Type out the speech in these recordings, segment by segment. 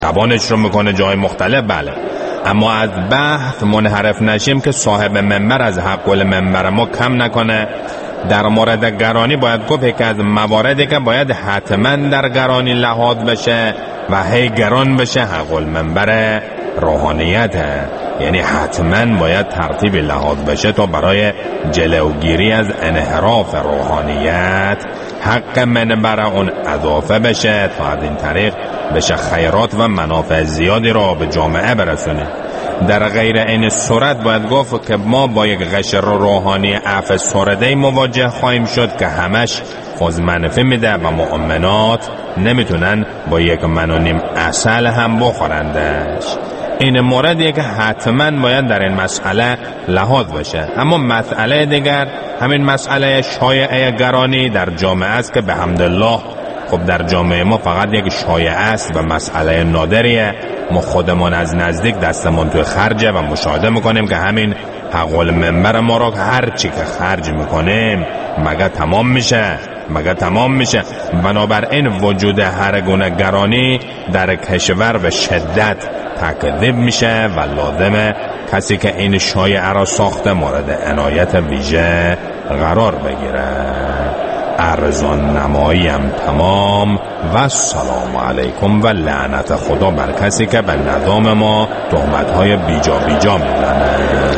زبانش رو میکنه جای مختلف، بله، اما از بحث منحرف نشیم که صاحب منبر از حق المنبر ما کم نکنه. در مورد گرانی باید گفت که از مواردی که باید حتما در گرانی لحاظ بشه و هی گران بشه حق المنبر روحانیته، یعنی حتما باید ترتیب لحاظ بشه تا برای جلوگیری از انحراف روحانیت حق منبر اون اضافه بشه تا از این طریق بشه خیرات و منافع زیادی را به جامعه برسونه. در غیر این صورت باید گفت که ما با یک قشر روحانی افسرده مواجه خواهیم شد که همش خود منفی میده و مؤمنات نمیتونن با یک منونیم عسل هم بخورندش. این موردیه که حتما باید در این مسئله لحاظ بشه. اما مسئله دیگر همین مسئله شایعه گرانی در جامعه است که به حمدالله خب در جامعه ما فقط یک شایعه است و مسئله نادریه. ما خودمان از نزدیک دستمون توی خرجه و مشاهده میکنیم که همین حق المنبر ما را هر چی که خرج میکنیم مگه تمام میشه. بنابراین وجود هر گونه گرانی در کشور به شدت تکذیب میشه و لازمه کسی که این شایعه را ساخته مورد عنایت ویژه قرار بگیره. ارزان نماییم تمام و السلام علیکم و لعنت خدا بر کسی که به نظام ما تهمت‌های بیجا میزنه.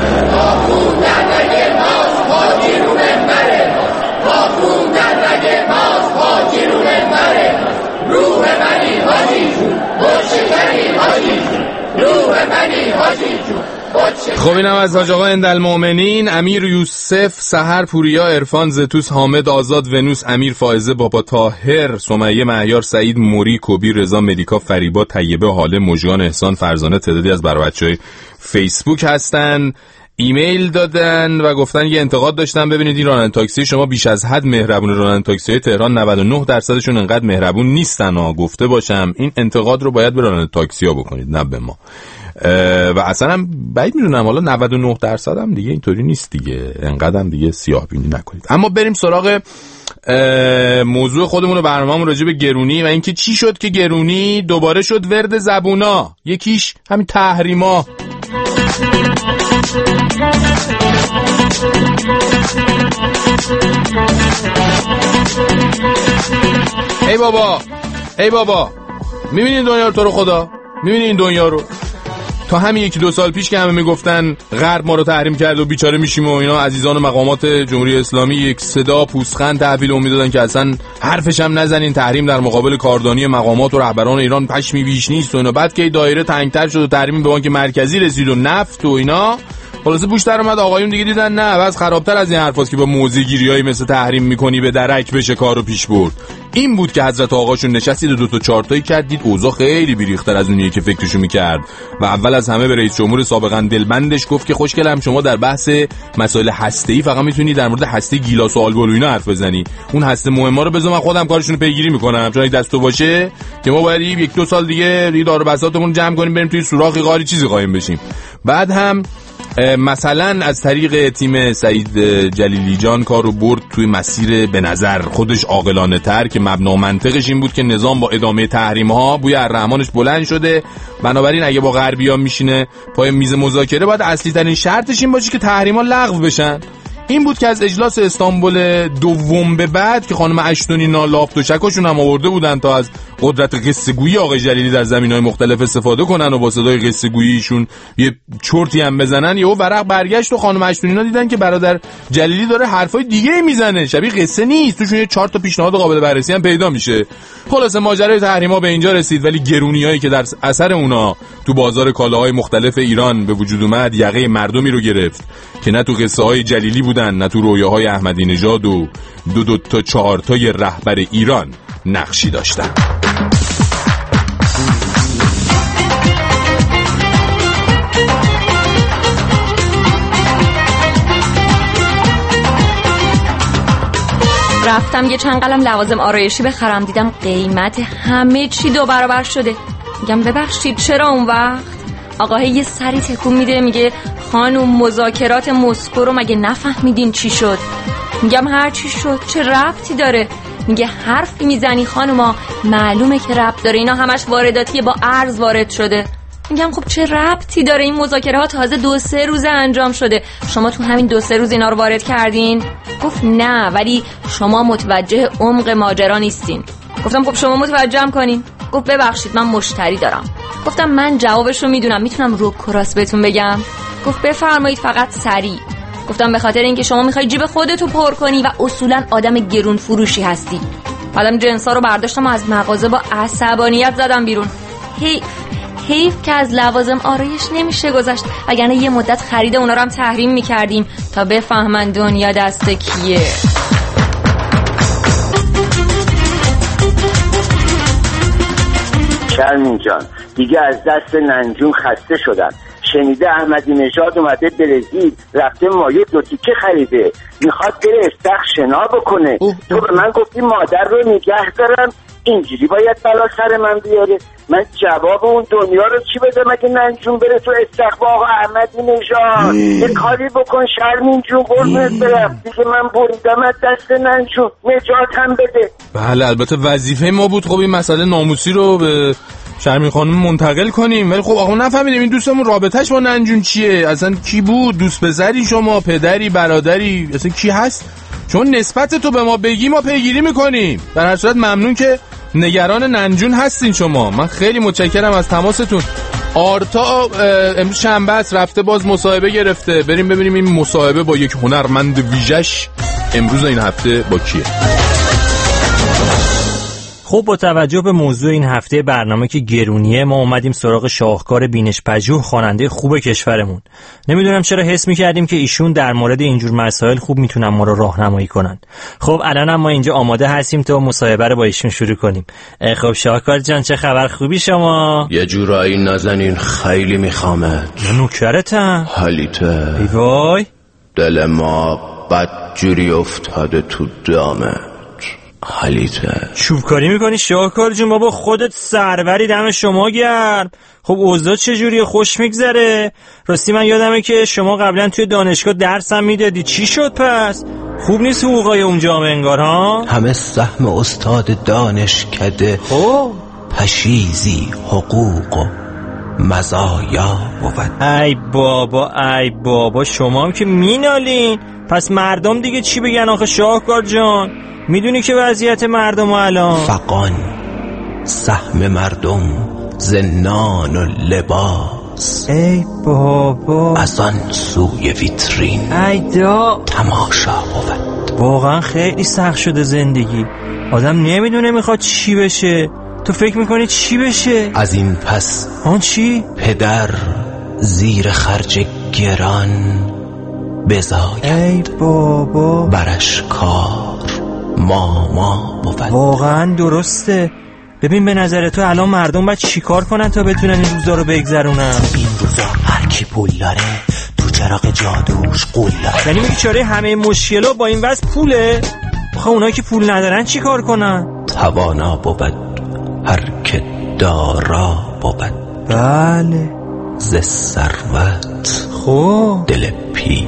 خب اینم از حاج آقا اندالمؤمنین، امیر یوسف، سحر پوریا، عرفان زتوس، حامد آزاد، ونوس، امیر فائزه، بابا طاهر، سمیه مهیار، سعید موری، کوبی، رضا، مدیکا، فریبا، طیبه، حاله، مژگان، احسان، فرزانه، تعدادی از بچه‌های فیسبوک هستن. ایمیل دادن و گفتن یه انتقاد داشتن، ببینید این راننده تاکسی شما بیش از حد مهربون. راننده تاکسی تهران 99% انقدر مهربون نیستن ها، گفته باشم این انتقاد رو باید به راننده تاکسی ها بکنید نه به ما. و اصلا هم بعید میدونم حالا 99% هم دیگه اینطوری نیست دیگه، انقدر هم دیگه سیاه بینی نکنید. اما بریم سراغ موضوع خودمون و برنامه‌مون راجع به گرونی و اینکه چی شد که گرونی دوباره شد ورد زبونا. یکیش همین تحریما. ای بابا میبینین دنیا رو، تو رو خدا میبینین این دنیا رو؟ تا همین 1-2 سال پیش که همه میگفتن غرب ما رو تحریم کرد و بیچاره میشیم و اینا، عزیزان و مقامات جمهوری اسلامی یک صدا پوزخند تحویل اون میدادن که اصلا حرفش هم نزنین، تحریم در مقابل کاردانی مقامات و رهبران ایران پشمی بیش نیست و اینا. بعد که دایره تنگتر شد و تحریم به بانک مرکزی رسید و نفت و اینا، خلاصه پوش در اومد، آقایون دیگه دیدن نه بس خرابتر از این حرفاست که با موزه‌گیریای مثل تحریم میکنی به درک بشه کارو پیش برد. این بود که حضرت آقاشون نشستید و 2 تا 4 تایی کردید، اوضاع خیلی بیریختر از اونیه که فکرشو میکرد و اول از همه به رئیس جمهور سابقا دلبندش گفت که خوشگلم شما در بحث مسائل هسته‌ای فقط میتونی در مورد هسته گیلاس و آلبال و اینا حرف بزنی، اون هسته مهمه رو بذار من خودم کارشون رو پیگیری میکنم، چون اگه دستو باشه که ما باید 1-2 سال دیگه دار و بساطمون جمع کنیم بریم توی سوراخی غاری چیزی قایم بشیم. بعد هم مثلا از طریق تیم سعید جلیلی جان کارو برد توی مسیر به نظر خودش عاقلانه تر که مبنا منطقش این بود که نظام با ادامه تحریم ها بوی الرحمنش بلند شده، بنابراین اگه با غربیان میشینه پای میز مذاکره باید اصلی ترین شرطش این باشه که تحریم ها لغو بشن. این بود که از اجلاس استانبول دوم به بعد که خانم اشتونی نالافت و شکاشون هم آورده بودن تا از قدرت قصه گویی آقای جلیلی در زمینهای مختلف استفاده کنن و با صدای قصه گوییشون یه چرتی هم بزنن، یهو ورق برگشت و خانم اشتونینا دیدن که برادر جلیلی داره حرفای دیگه میزنه، شبیه قصه نیست، توشون یه 4 تا پیشنهاد قابل بررسی هم پیدا میشه. خلاصه ماجرای تحریما به اینجا رسید، ولی گرونیایی که در اثر اونا تو بازار کالاهای مختلف ایران به وجود اومد یقه مردمی رو گرفت که نه تو قصه های جلیلی بودن نه تو رویاهای احمدی نژاد و 2 تا 4 تای رهبر ایران نقشی داشتن. رفتم یه چند قلم لوازم آرایشی بخرم، دیدم قیمت همه چی 2 برابر شده. میگم ببخشید چرا؟ اون وقت آقاه یه سری تکون میده میگه خانم مذاکرات مسکو رو مگه نفهمیدین چی شد؟ میگم هر چی شد چه ربطی داره، میگه حرفی میزنی خانوما، معلومه که ربط داره، اینا همش وارداتیه، با ارز وارد شده. میگم خب چه ربطی داره، این مذاکره ها تازه 2-3 روز انجام شده، شما تو همین 2-3 روز اینا رو وارد کردین؟ گفت نه، ولی شما متوجه عمق ماجرا نیستین. گفتم خب شما متوجهم کنین. گفت ببخشید من مشتری دارم. گفتم من جوابش رو میدونم، میتونم رو کراس بهتون بگم. گفت بفرمایید فقط سریع. گفتم به خاطر اینکه شما میخوای جیب خودتو پر کنی و اصولا آدم گرون فروشی هستی. بعدم جنسا رو برداشتم و از مغازه با عصبانیت زدم بیرون. حیف که از لوازم آرایش نمیشه گذشت، وگرنه یه مدت خرید اونا رو هم تحریم میکردیم تا بفهمن دنیا دست کیه. شرمین جان دیگه از دست ننجون خسته شدم. شنیده احمدی نژاد اومده برزیل، رفته مایه 2 تیکه خریده، میخواد بره استخر شنا بکنه. تو به من گفتی مادر رو نگه دارم، اینجوری باید بلا سر من بیاره؟ من جواب اون دنیا رو چی بده مگه ننجون بره تو استخر با آقا احمدی نژاد؟ یه کاری بکن شرمین جون، قربونت برم دیگه، من بریدم از دست ننجون، نجات هم بده. بله البته وظیفه ما بود خب این مسئله ناموسی رو به شرمین خانم منتقل کنیم، ولی خب آقا نفهمیدیم این دوستمون رابطهش با ننجون چیه، اصلا کی بود، دوست پسری شما، پدری، برادری، اصلا کی هست؟ چون نسبت تو به ما بگی ما پیگیری میکنیم. در هر صورت ممنون که نگران ننجون هستین شما، من خیلی متشکرم از تماستون. آرتا امروز شنبه است، رفته باز مصاحبه گرفته، بریم ببینیم این مصاحبه با یک هنرمند ویژش امروز این هفته با کیه. خب با توجه به موضوع این هفته برنامه که گرونیه، ما اومدیم سراغ شاهکار بینش پژوه، خواننده خوب کشورمون. نمیدونم چرا حس می‌کردیم که ایشون در مورد اینجور مسائل خوب میتونن ما رو راهنمایی کنن. خب الانم ما اینجا آماده هستیم تا مصاحبه رو با ایشون شروع کنیم. خب شاهکار جان چه خبر، خوبی شما؟ یه جورایی نازنین خیلی میخوامت. نوکرتم. حالیته. ای وای دل ما بدجوری افتاده تو دامت. حالیته. چوبکاری میکنی شاهکار جون؟ بابا خودت سروری، دم شما گرم. خب اوضاع چجوریه، خوش میگذره؟ راستی من یادمه که شما قبلا توی دانشگاه درسم میدادی، چی شد پس؟ خوب نیست حقوقای اونجا انگار ها؟ همه سهم استاد دانشکده. خب پشیزی حقوق و مزایا بود. ای بابا شما هم که مینالین. پس مردم دیگه چی بگن آخه شاهکار جان؟ میدونی که وضعیت مردم الان فقان سهم مردم زنان و لباس. ای بابا از آن سوی ویترین ای دا تماشا بود. واقعا خیلی سخت شده زندگی، آدم نمیدونه میخواد چی بشه. تو فکر میکنی چی بشه؟ از این پس آن چی؟ پدر زیر خرج گران بزاید. ای بابا برش کار ما بود. واقعا درسته. ببین به نظر تو الان مردم باید چی کار کنن تا بتونن این روزا رو بگذرونن؟ این روزا هر کی پول داره تو چراغ جادوش قول داره. یعنی میگی چاره همه مشکلات با این وضع پوله؟ آخه اونایی که پول ندارن چی کار کنن؟ توانا بود هر که دارا بود. بله ز ثروت خب دل پیر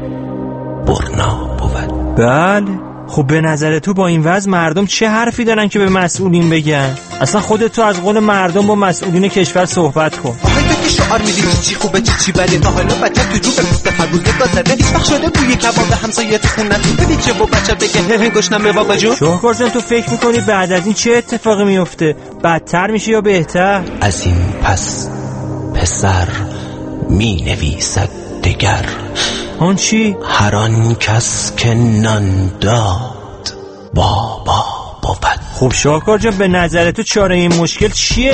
برنا بود. بله. خب به نظر تو با این وضع مردم چه حرفی دارن که به مسئولین بگن؟ اصلا خودت تو از قول مردم با مسئولین کشور صحبت کن. آهای تو که شعار میدی چی خوبه چی بده، تا حالا بچه تو جو به پوست خربوزه دازده هیچ وقت شده بوی کباب همسایه تو خونه تو ببین چه با بچه بگه گشنم به بابا جون. شاهکار جان تو فکر میکنی بعد از این چه اتفاقی میفته؟ بدتر میشه یا بهتر؟ از این پس پسر می نویسد دگر. آن چی؟ هر آن کس که نان داد بابا بود. خب شاهکار جان به نظر تو چاره این مشکل چیه؟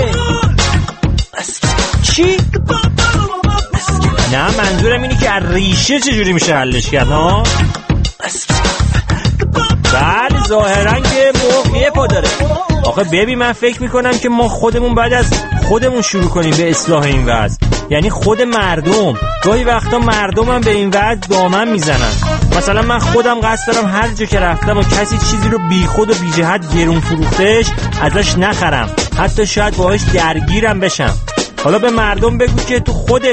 چی؟ نه منظورم اینه که از ریشه چجوری میشه حلش کرد ها؟ بله ظاهرا که موقعیه پا داره. آخه ببین من فکر میکنم که ما خودمون بعد از خودمون شروع کنیم به اصلاح این وضع. یعنی خود مردم. گاهی وقتا مردم هم به این وضع دامن میزنن. مثلا من خودم قصد دارم هر جا که رفتم و کسی چیزی رو بی خود و بی جهت گرون فروختش ازش نخرم، حتی شاید باهاش درگیرم بشم. حالا به مردم بگو که تو خودت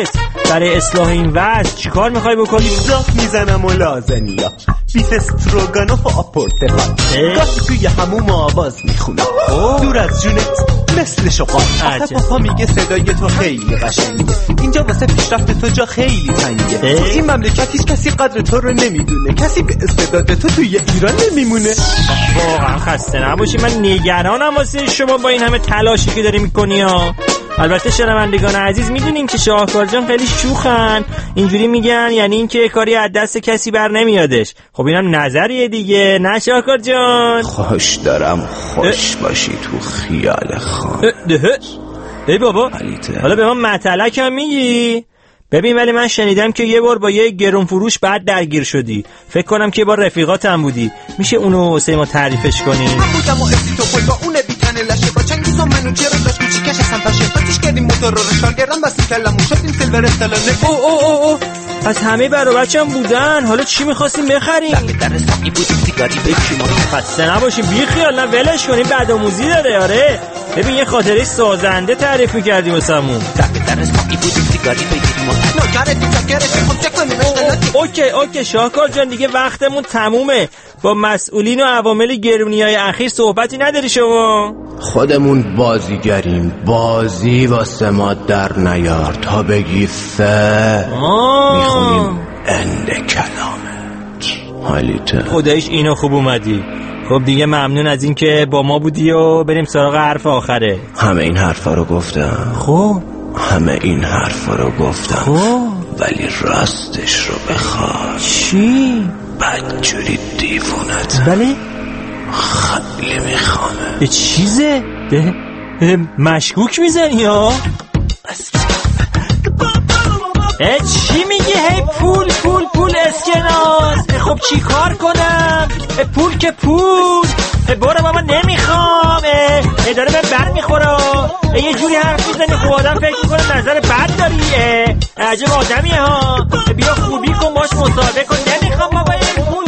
برای اصلاح این وضع چیکار میخوای بکنی؟ راه میزنم و لازنیا بیف استروگانوف و آپورتخان گاهی توی هموم آواز میخونم دور از جونت مثل شقام. آخه پاپا میگه صدای تو خیلی قشنگه، اینجا واسه پیشرفت تو جا خیلی تنگه، تو این مملکت هیچ کسی قدر تو رو نمیدونه، کسی به استعداد تو توی ایران نمیمونه. واقعا خسته نباشی، من نگرانم واسه شما با این همه تلاشی که داری میکنی ها. البته شنوندگان عزیز میدونین که شاهکار جان خیلی شوخن، اینجوری میگن یعنی این که کاری از دست کسی بر نمیادش. خب اینم نظریه دیگه، نه شاهکار جان؟ خوش دارم خوش باشی تو خیال خان. ای بابا حالا به من مطلق هم میگی؟ ببین ولی من شنیدم که یه بار با یه گرون فروش بعد درگیر شدی، فکر کنم که با رفیقاتم بودی، میشه اونو واسه ما تعریفش کنی؟ من بودم و اسی تو پل با اونه بیتن لشه با چنگیز و منو چرا داشت کوچیکش اصلا پشه باتیش کردیم موتور رو رشال گردم بسیم کلمون شدیم سیلور استلانه. او از همه برا بچم بودن، حالا چی میخواستیم بخریم؟ در ساقی بودیم سیگاری بکشیم و خسته نباشیم بیخیال، نه ولش کنیم بعد آموزی داره. آره ببین یه خاطره سازنده تعریف میکردی واسمون. در ساقی بودیم سیگاری بکشیم و نوکر دیجاکرش میخوام چک کنیم اشتلاتی. اوکی شاهکار جان دیگه وقتمون تمومه، با مسئولین و عوامل گرونیای اخیر صحبتی نداری شما؟ خودمون بازیگریم، بازی واسه ما در نیار تا بگی میخونیم اند کلامت. حالیته خدایش اینو خوب اومدی. خب دیگه ممنون از این که با ما بودی و بریم سراغ حرف آخره. همه این حرفا رو گفتم. خب همه این حرفا رو گفتم ولی راستش رو بخوای چی؟ بدجوری دیوونت بله؟ خیلی میخوامه. به چیزه؟ مشکوک میزنی ها؟ چی میگی؟ هی پول اسکناس. خب چی کار کنم؟ پول که پول. برو بابا نمیخوام. داره به بر میخوره. یه جوری حرف میزنی خب آدم فکر میکنه نظر بد داری. عجب آدمیه ها. بیا خوبی کن باش مصاحبه کن. نمیخوام بابا. پول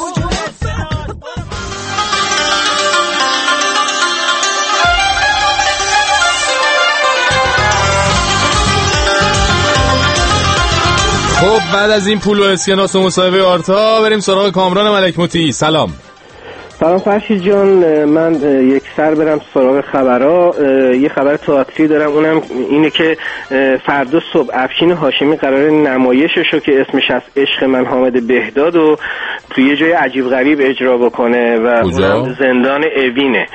خب بعد از این پول و اسکناس و مصاحبه آرتا بریم سراغ کامران ملک موتی. سلام فرشید جان، من یک سر برم سراغ خبرها. یه خبر تئاتری دارم، اونم اینه که فردا صبح افشین هاشمی قراره نمایششو که اسمش از عشق من حامد بهداد و توی یه جای عجیب غریب اجرا بکنه و اونم زندان اوینه.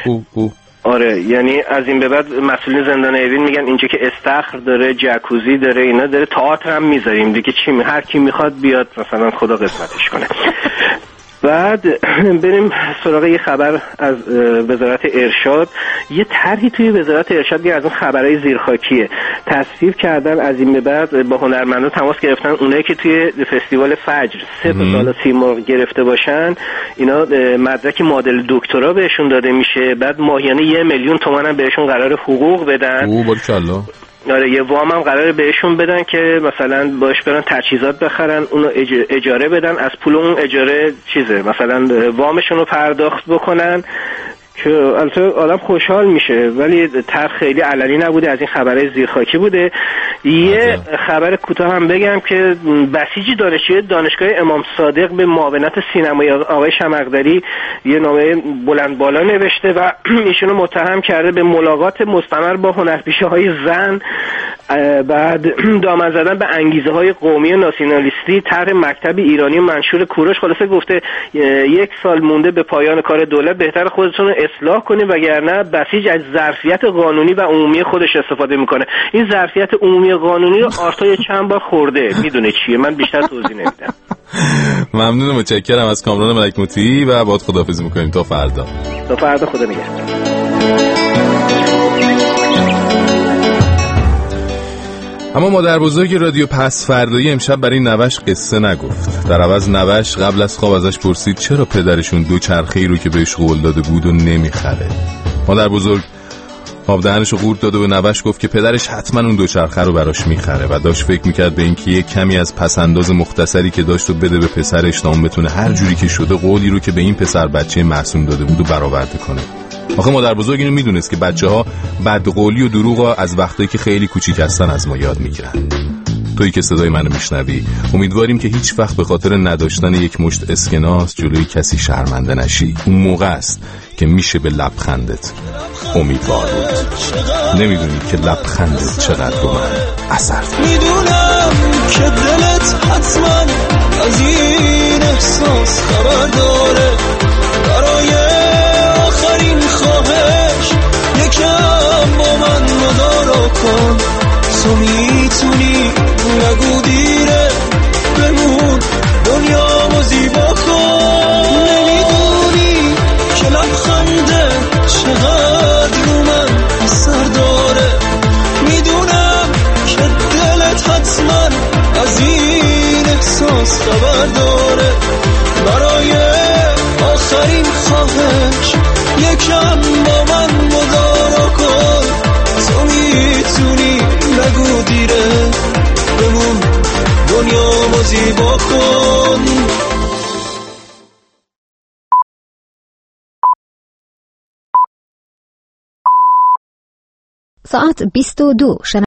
آره یعنی از این به بعد مسئولین زندان اوین میگن اینجا که استخر داره، جکوزی داره، اینا داره، تئاتر هم میذاریم دیگه، چی هر کی میخواد بیاد مثلا خدا قسمتش کنه. بعد بریم سراغ یه خبر از وزارت ارشاد. یه طرحی توی وزارت ارشاد از اون خبرهای زیرخاکیه تصویب کردن، از این به بعد با هنرمندان تماس گرفتن، اونایی که توی فستیوال فجر 3 سال سیمرغ گرفته باشن اینا مدرک معادل دکترا بهشون داده میشه، بعد ماهیانه 1 میلیون تومان هم بهشون قرار حقوق بدن. بارکالله. آره یه وام هم قراره بهشون بدن که مثلا باش برن تجهیزات بخرن، اونو اجاره بدن، از پول اون اجاره مثلا وامشون رو پرداخت بکنن که البته آدم خوشحال میشه، ولی طرح خیلی علنی نبوده، از این خبرهای زیرخاکی بوده. یه خبر کوتاه هم بگم که بسیج دانشگاه امام صادق به معاونت سینمایی آقای شمقدری یه نامه بلند بالا نوشته و ایشونو متهم کرده به ملاقات مستمر با هنرپیشه‌های زن، بعد دامن زدن به انگیزه‌های قومی و ناسیونالیستی، طرح مکتب ایرانی منشور کوروش. خلاصه گفته 1 سال مونده به پایان کار دولت، بهتر خودتون رو اصلاح کنید وگرنه بسیج از ظرفیت قانونی و عمومی خودش استفاده میکنه. این ظرفیت عمومی قانونی رو آرتا چند بار خورده، میدونه چیه، من بیشتر توضیح نمیدم. ممنونم، متشکرم از کامران ملک موتی و باهات خداحافظی میکنیم تا فردا. خدا نگهدار. اما مادر بزرگ رادیو پس فردایی امشب برای نوش قصه نگفت. در عوض نوش قبل از خواب ازش پرسید چرا پدرشون 2 چرخه‌ای رو که بهش قول داده بود و نمیخره. مادر بزرگ آب دهنشو قورت داد و به نوش گفت که پدرش حتما اون 2 چرخه رو براش میخره و داشت فکر میکرد به اینکه یه کمی از پسنداز مختصری که داشت و بده به پسرش تا اون بتونه هر جوری که شده قولی رو که به این پسر بچه معصوم داده بود و برآورده کنه. آخه مادر بزرگ اینو میدونست که بچه‌ها بدقولی و دروغ از وقتی که خیلی کوچیک هستن از ما یاد میگیرن. تویی که صدای منو میشنوی، امیدواریم که هیچ وقت به خاطر نداشتن یک مشت اسکناس جلوی کسی شرمنده نشی. اون موقع است که میشه به لبخندت امیدوار بود. نمیدونی که لبخندت چقدر رو من اثر داره. میدونم که دلت حتما از این احساس خبر داره. برای آخرین خواهش یکم با من مدارا کن. تو میتونی نگو دیره، بمون دنیامو زیبا کن. نمیدونی که لبخنده چقدر رو من اثر داره. میدونم که دلت حتما از این احساس خبر داره. برای آخرین خواهش یکم با من مدارا کن. تو میتونی نگو دیره، بمون دنیامو زیبا کن. ساعت 22